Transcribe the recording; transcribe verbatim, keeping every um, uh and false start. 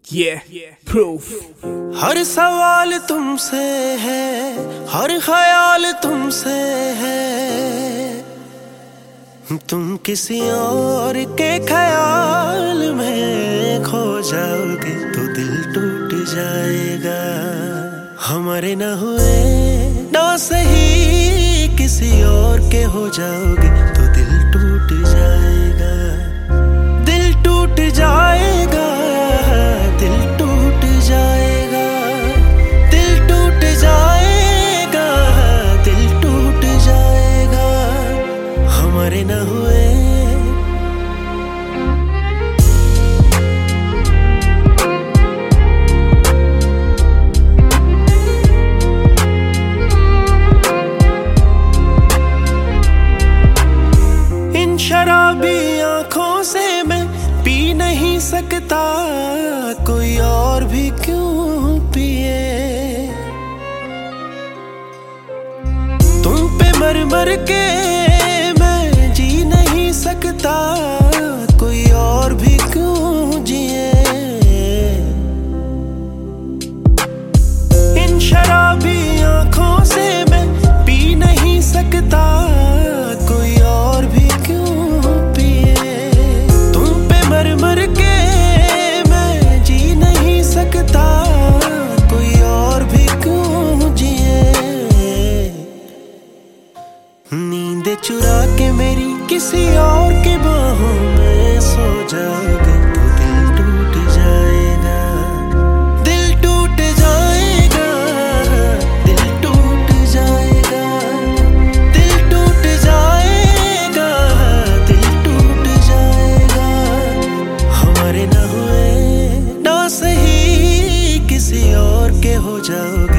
Yeah, proof. हर सवाल तुमसे है, हर ख्याल तुमसे है। तुम किसी और के ख्याल में खो जाओगे तो दिल टूट जाएगा। हमारे न हुए ना सही किसी और के हो जाओगे तो दिल टूट जाएगा। दिल टूट जाएगा, दिल टूट जाएगा, दिल टूट जाएगा, दिल टूट जाएगा। हमारे न हुए इन शराबी आंखों से मैं पी नहीं सकता, कोई और भी क्यों पिए। तुम पे मर मर के मैं जी नहीं सकता, कोई और भी क्यों जिए। इन शराबी आंखों से मैं पी नहीं सकता, कोई और भी क्यों पिए। तुम पे मर मर के मैं जी नहीं सकता, कोई और भी क्यों जिए। नींद चुरा के मेरी किसी और के बाहों में सो जाओगे तो दिल टूट जाएगा। दिल टूट जाएगा, दिल टूट जाएगा, दिल टूट जाएगा, दिल टूट जाएगा। हमारे न हुए ना सही किसी और के हो जाओगे